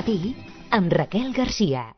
matí amb Raquel Garcia.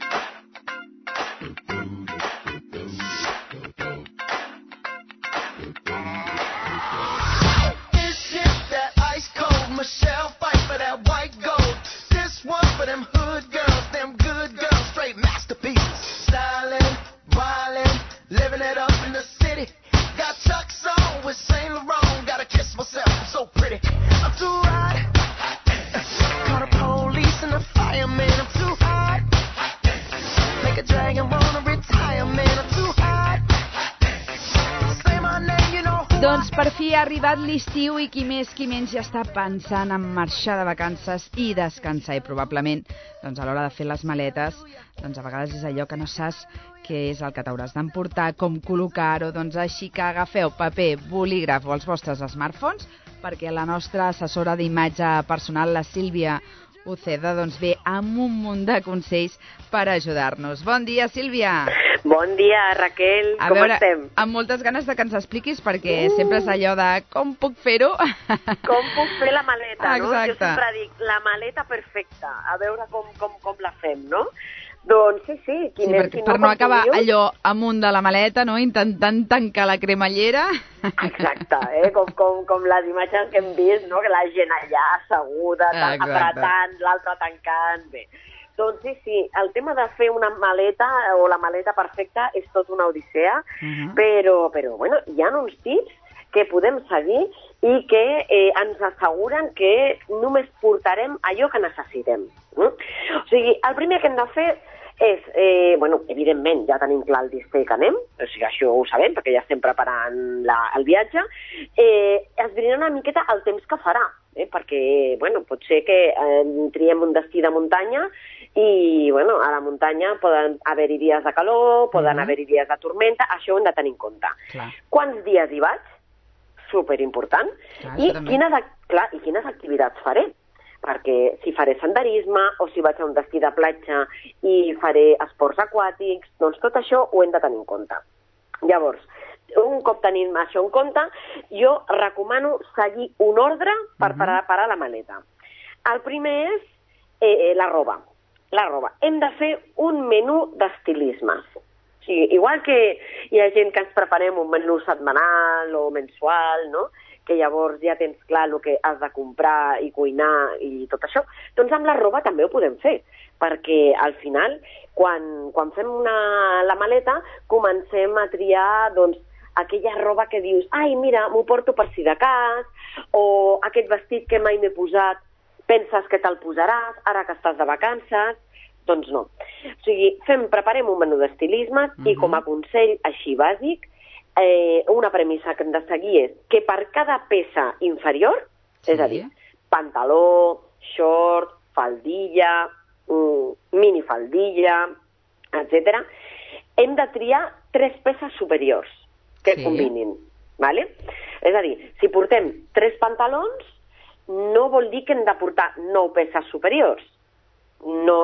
Doncs per fi ha arribat l'estiu i qui més qui menys ja està pensant en marxar de vacances i descansar, i probablement doncs a l'hora de fer les maletes doncs a vegades és allò que no saps què és el que t'hauràs d'emportar, com col·locar-ho, doncs així que agafeu paper, bolígraf o els vostres smartphones, perquè la nostra assessora d'imatge personal, la Sílvia Uceda, doncs ve amb un munt de consells per ajudar-nos. Bon dia, Sílvia! Bon dia, Raquel, com estem? Amb moltes ganes de que ens expliquis, perquè sempre és allò de com puc fer-ho. Com puc fer la maleta, no? Exacte. Jo sempre dic, la maleta perfecta, a veure com la fem, no? Doncs sí, per no acabar allò amunt de la maleta, no? Intentant tancar la cremallera. Exacte, com les imatges que hem vist, no? Que la gent allà asseguda, apretant, l'altre tancant, bé. Doncs sí, el tema de fer una maleta o la maleta perfecta és tot una odissea, però bueno, hi ha uns tips que podem seguir i que ens asseguren que només portarem allò que necessitem. O sigui, el primer que hem de fer és, evidentment, ja tenim clar el disseny que anem, o sigui, això ho sabem, perquè ja estem preparant el viatge, esbrinant una miqueta el temps que farà, perquè, pot ser que triem un destí de muntanya i, a la muntanya poden haver-hi dies de calor, poden haver-hi dies de tormenta, això ho hem de tenir en compte. Clar. Quants dies hi vaig? Superimportant. I quines activitats faré? Perquè si faré senderisme o si vaig a un destí de platja i faré esports aquàtics, doncs tot això ho hem de tenir en compte. Llavors, un cop tenim això en compte, jo recomano seguir un ordre per preparar la maleta. El primer és la roba. La roba. Hem de fer un menú d'estilismes. O sigui, igual que hi ha gent que ens preparem un menú setmanal o mensual, no?, que llavors ja tens clar el que has de comprar i cuinar i tot això, doncs amb la roba també ho podem fer, perquè al final, quan fem la maleta, comencem a triar doncs, aquella roba que dius, ai, mira, m'ho porto per si de cas, o aquest vestit que mai m'he posat, penses que te'l posaràs, ara que estàs de vacances, doncs no. O sigui, preparem un menú d'estilismes i com a consell així bàsic, una premissa que hem de seguir és que per cada peça inferior, és a dir, pantaló, short, faldilla, minifaldilla, etc., hem de triar 3 peces superiors que combinin. ¿Vale? És a dir, si portem 3 pantalons, no vol dir que hem de portar 9 peces superiors. No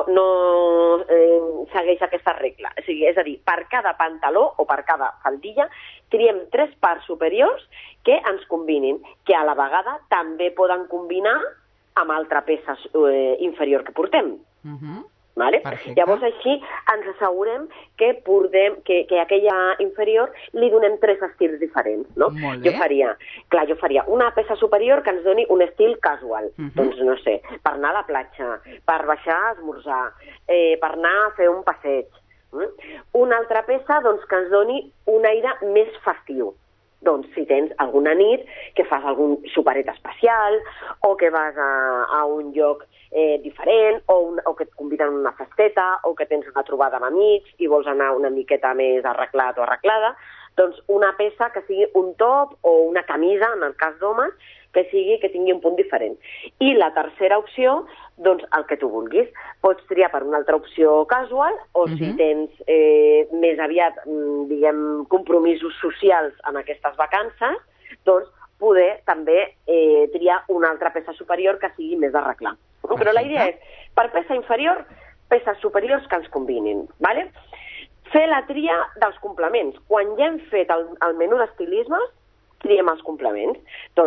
segueix aquesta regla. És a dir, per cada pantaló o per cada faldilla triem 3 parts superiors que ens combinin, que a la vegada també poden combinar amb altra peça inferior que portem. Vale? Llavors així ens assegurem que aquella inferior li donem 3 estils diferents, no? Jo faria una peça superior que ens doni un estil casual, doncs no sé, per anar a la platja, per baixar a esmorzar, per anar a fer un passeig. Una altra peça doncs, que ens doni un aire més festiu. Doncs si tens alguna nit que fas algun superet especial o que vas a un lloc diferent o que et conviden a una festeta o que tens una trobada amb amics i vols anar una miqueta més arreglat o arreglada, doncs una peça que sigui un top o una camisa, en el cas d'homes, que tingui un punt diferent. I la tercera opció, doncs el que tu vulguis. Pots triar per una altra opció casual o si tens més aviat, diguem, compromisos socials en aquestes vacances, doncs poder també triar una altra peça superior que sigui més d'arreglar. Però la idea és, per peça inferior, peces superiors que ens combinin, ¿vale? Fer la tria dels complements. Quan ja hem fet el menú d'estilismes, triem els complements. Doncs,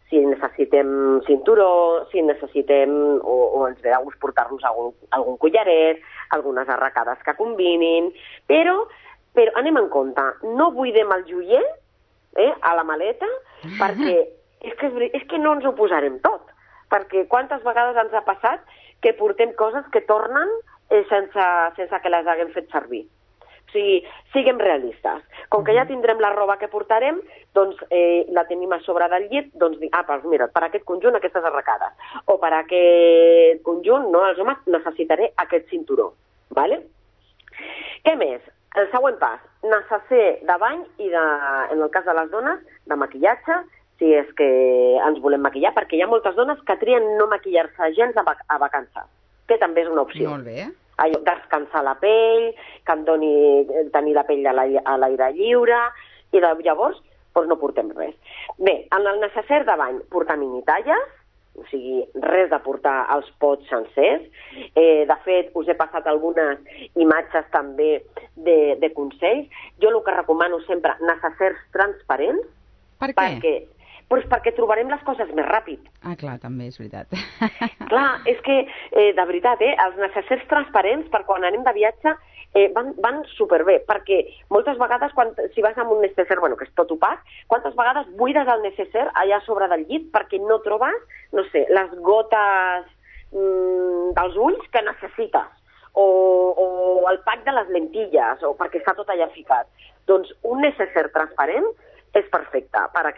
si necessitem cinturó, si necessitem o ens ve de gust portar-nos algun collaret, algunes arracades que combinin, però anem en compte, no buidem el joier a la maleta perquè és que no ens ho posarem tot, perquè quantes vegades ens ha passat que portem coses que tornen sense que les haguem fet servir. O sigui, siguem realistes. Com que ja tindrem la roba que portarem, doncs la tenim a sobre del llit, doncs mira, per aquest conjunt aquestes arracades, o per aquest conjunt, no, els homes, necessitaré aquest cinturó, ¿vale? Què més? El següent pas, necesser de bany i, en el cas de les dones, de maquillatge, si és que ens volem maquillar, perquè hi ha moltes dones que trien no maquillar-se gens a vacances, que també és una opció. Molt bé. Allò, descansar la pell, que em doni tenir la pell a l'aire lliure, i llavors doncs no portem res. Bé, en el necesser de bany portar minitalles, o sigui, res de portar els pots sencers. De fet, us he passat algunes imatges també de consells. Jo el que recomano sempre, necessers transparents. Per què? Perquè trobarem les coses més ràpid. Ah, clar, també és veritat. Clar, és que, de veritat, els necessers transparents per quan anem de viatge van superbé, perquè moltes vegades, si vas amb un necesser, que és tot opac, quantes vegades buides el necesser allà sobre del llit perquè no trobes, no sé, les gotes dels ulls que necessites, o el pack de les lentilles, o perquè està tot allà ficat. Doncs un necesser transparent és perfecte per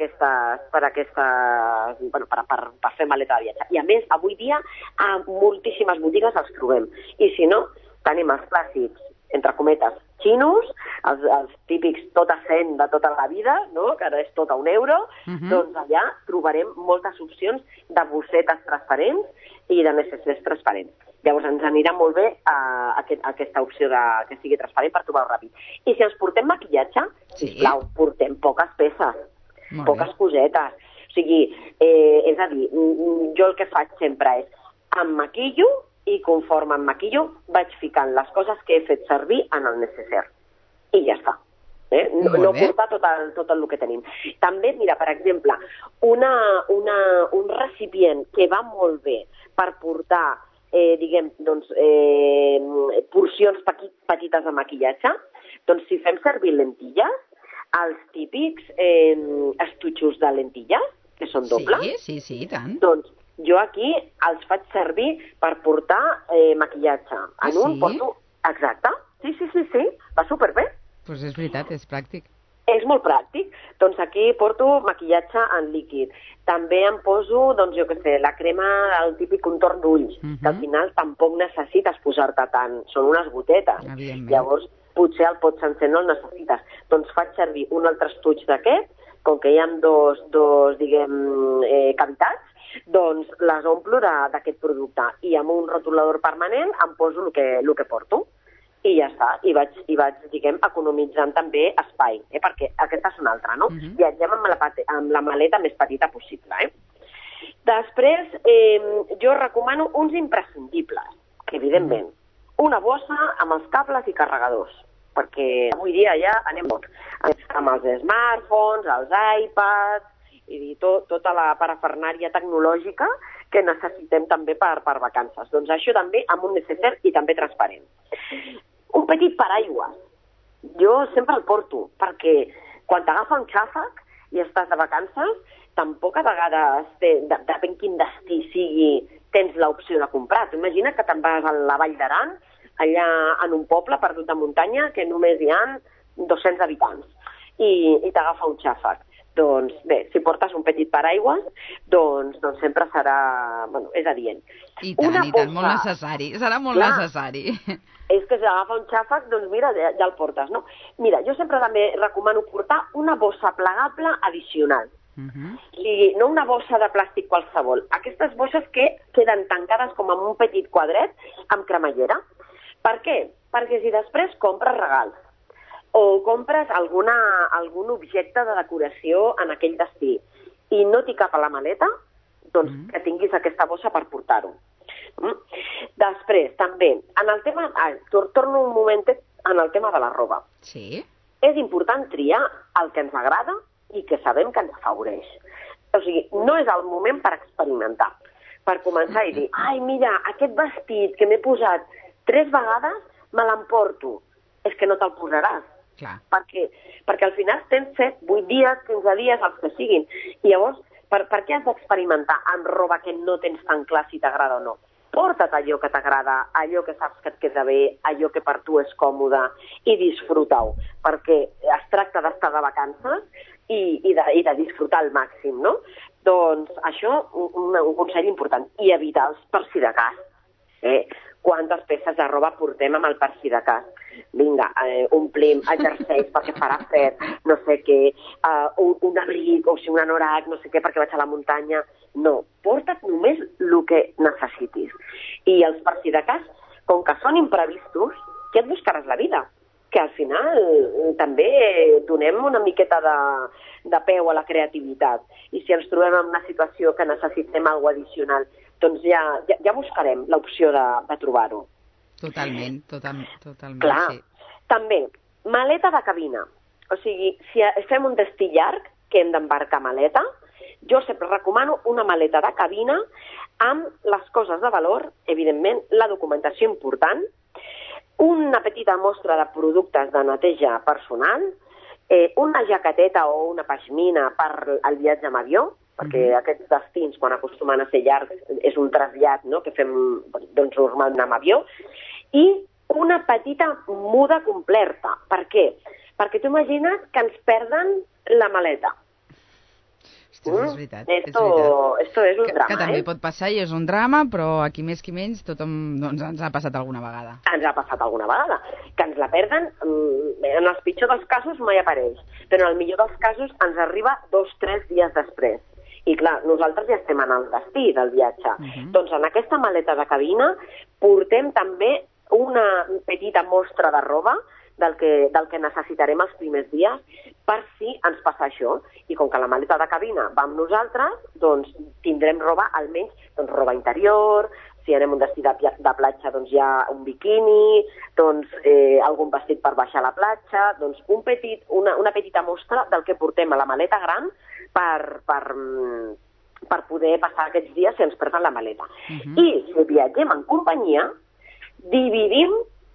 fer maleta de viatge. I a més, avui dia, a moltíssimes botigues els trobem. I si no, tenim els clàssics, entre cometes, xinos, els típics tot a 100 de tota la vida, no? Que ara és tot a €1, doncs allà trobarem moltes opcions de bossetes transparents i de necessers transparents. Llavors ens anirà molt bé aquesta opció que sigui transparent per trobar-ho ràpid. I si ens portem maquillatge, sisplau, portem poques peces, poques cosetes. O sigui, és a dir, jo el que faig sempre és em maquillo i conforme em maquillo vaig ficant les coses que he fet servir en el necesser. I ja està. No portar tot el que tenim. També, mira, per exemple, un recipient que va molt bé per portar porcions petites de maquillatge, doncs si fem servir lentilles, els típics estutxos de lentilles, que són dobles, sí, tant. doncs jo aquí els faig servir per portar maquillatge. En un porto... Exacte. Sí, va superbé. Doncs és veritat, és pràctic. És molt pràctic. Doncs aquí porto maquillatge en líquid. També em poso, doncs jo què sé, la crema del típic contorn d'ulls, que al final tampoc necessites posar-te tant. Són unes gotetes. Llavors, potser el pot sencer no el necessites. Doncs faig servir un altre estuig d'aquest, com que hi ha dos cavitats, doncs les omplo d'aquest producte. I amb un rotulador permanent em poso el que porto. I ja està, i vaig economitzant també espai, perquè aquesta és una altra, no? Viatgem amb la maleta més petita possible, Després, jo recomano uns imprescindibles, que evidentment, una bossa amb els cables i carregadors, perquè avui dia ja anem molt, amb els smartphones, els iPads, i tota la parafernària tecnològica que necessitem també per vacances. Doncs això també amb un necesser i també transparent. Un petit paraigües. Jo sempre el porto, perquè quan t'agafa un xàfec i estàs de vacances, tampoc a vegades, depèn quin destí sigui, tens l'opció de comprar. Imagina que te'n vas a la Vall d'Aran, allà en un poble perdut de muntanya, que només hi ha 200 habitants, i t'agafa un xàfec. Doncs bé, si portes un petit paraigües, doncs sempre serà, és adient. I tant, molt necessari, serà molt necessari. És que si agafa un xàfec, doncs mira, ja el portes, no? Mira, jo sempre també recomano portar una bossa plegable addicional. I no una bossa de plàstic qualsevol. Aquestes bosses que queden tancades com en un petit quadret amb cremallera. Per què? Perquè si després compres regals o compres algun objecte de decoració en aquell destí i no t'hi cap a la maleta, doncs que tinguis aquesta bossa per portar-ho. Després, també, en el tema... torno un momentet en el tema de la roba. Sí. És important triar el que ens agrada i que sabem que ens afavoreix. O sigui, no és el moment per experimentar. Per començar i dir, ai, mira, aquest vestit que m'he posat 3 vegades me l'emporto. És que no te'l posaràs. Clar. Perquè al final tens 7, 8 dies, 15 dies, els que siguin. I llavors, per què has d'experimentar amb roba que no tens tan clar si t'agrada o no? Porta't allò que t'agrada, allò que saps que et queda bé, allò que per tu és còmode, i disfruta-ho, perquè es tracta d'estar de vacances i de disfrutar al màxim, no? Doncs això, un consell important, i evitar els per si de cas. Quantes peces de roba portem amb el per si de cas? Vinga, omplim jerseis perquè farà fred, no sé què, un abric, o sigui, un anorac, no sé què, perquè vaig a la muntanya. No, porta't només el que necessitis. I els per si de cas, com que són imprevistos, ja et buscaràs la vida. Que al final també donem una miqueta de peu a la creativitat. I si ens trobem en una situació que necessitem alguna cosa addicional, doncs ja buscarem l'opció de trobar-ho. Totalment, clar, sí. També, maleta de cabina. O sigui, si fem un destí llarg, que hem d'embarcar maleta, jo sempre recomano una maleta de cabina amb les coses de valor, evidentment, la documentació important, una petita mostra de productes de neteja personal, una jaqueteta o una pashmina per al viatge amb avió, perquè aquests destins, quan acostumen a ser llargs, és un trasllat, no?, que fem doncs, normalment amb avió, i una petita muda completa. Per què? Perquè tu imagines que ens perden la maleta. És veritat. Esto és un drama, que també pot passar i és un drama, però aquí més que menys tothom doncs, ens ha passat alguna vegada. Ens ha passat alguna vegada. Que ens la perden, en els pitjors dels casos mai apareix, però en el millor dels casos ens arriba 2-3 dies després. I clar, nosaltres ja estem en el destí del viatge. Doncs en aquesta maleta de cabina portem també una petita mostra de roba del que necessitarem els primers dies per si ens passa això. I com que la maleta de cabina va amb nosaltres, doncs tindrem roba, almenys doncs, roba interior, si anem a un destí de platja, doncs hi ha un biquini, doncs algun vestit per baixar a la platja, doncs una petita mostra del que portem a la maleta gran per poder passar aquests dies si ens perden la maleta. I si viatgem en companyia, dividim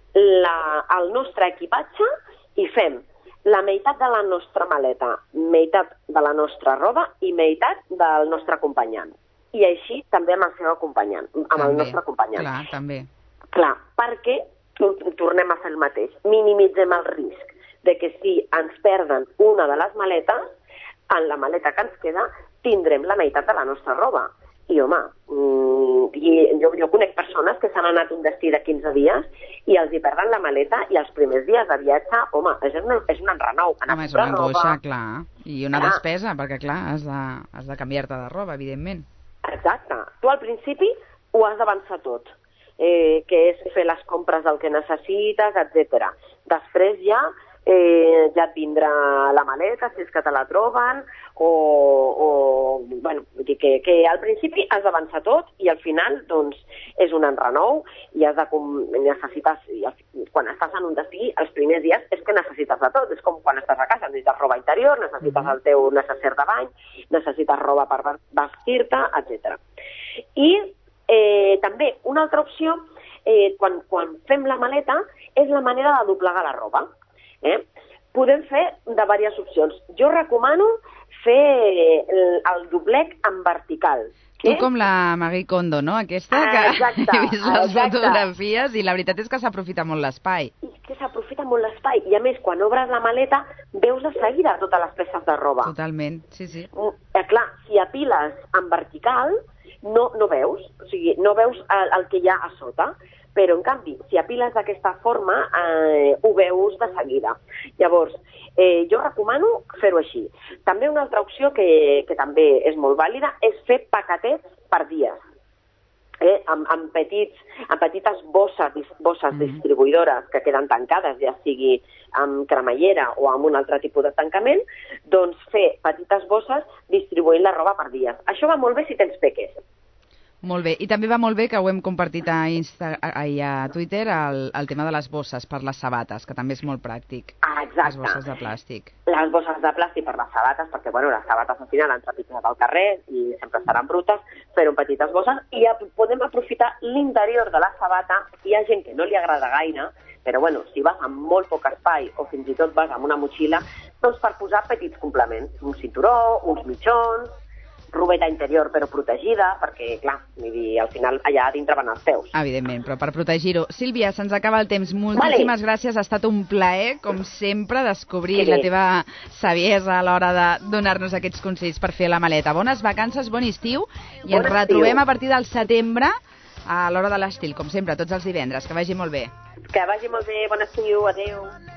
el nostre equipatge i fem la meitat de la nostra maleta, meitat de la nostra roba i meitat del nostre acompanyant. I així també amb el seu acompanyant, amb el nostre acompanyant. Clar, també. Clar, perquè tornem a fer el mateix. Minimitzem el risc de que si ens perden una de les maletes, en la maleta que ens queda tindrem la meitat de la nostra roba. I, home, jo conec persones que s'han anat un destí de 15 dies i els hi perden la maleta i els primers dies de viatge, home, és un enrenou. Home, és una angoixa, clar. I una despesa, perquè, clar, has de canviar-te de roba, evidentment. Exacte. Tu al principi ho has d'avançar tot, que és fer les compres del que necessites, etc. Després ja et vindrà la maleta, si és que te la troben, bueno, vull dir que al principi has d'avançar tot i al final, doncs, és un enrenou i necessites, quan estàs en un destí, els primers dies és que necessites de tot, és com quan estàs a casa, necessites roba interior, necessites el teu necesser de bany, necessites roba per vestir-te, etc. I també una altra opció, quan fem la maleta, és la manera de doblegar la roba. Podem fer de diverses opcions. Jo recomano fer el doblec en vertical. Tu com la Marie Kondo, no? Aquesta que he vist les fotografies i la veritat és que s'aprofita molt l'espai. És que s'aprofita molt l'espai i a més quan obres la maleta veus de seguida totes les peces de roba. Totalment, sí, sí. Clar, si apiles en vertical no veus, o sigui, no veus el que hi ha a sota. Però, en canvi, si apiles d'aquesta forma, ho veus de seguida. Llavors, jo recomano fer-ho així. També una altra opció que també és molt vàlida és fer paquetets per dies. Amb petites bosses distribuïdores que queden tancades, ja sigui amb cremallera o amb un altre tipus de tancament, doncs fer petites bosses distribuint la roba per dies. Això va molt bé si tens peques. Molt bé, i també va molt bé que ho hem compartit a Twitter, el tema de les bosses per les sabates, que també és molt pràctic. Exacte. Les bosses de plàstic. Les bosses de plàstic per les sabates, perquè les sabates al final han trepitjat al carrer i sempre estaran brutes, fer petites bosses i podem aprofitar l'interior de la sabata. Hi ha gent que no li agrada gaire, però si vas amb molt poc espai o fins i tot vas amb una motxilla, doncs per posar petits complements, un cinturó, uns mitjons, robeta interior però protegida, perquè, clar, al final allà dintre van els peus. Evidentment, però per protegir-ho. Sílvia, se'ns acaba el temps. Moltíssimes gràcies. Ha estat un plaer, com sempre, descobrir la teva saviesa a l'hora de donar-nos aquests consells per fer la maleta. Bones vacances, bon estiu, i ens retrobem a partir del setembre a l'hora de l'estil, com sempre, tots els divendres. Que vagi molt bé. Que vagi molt bé, bon estiu, adeu.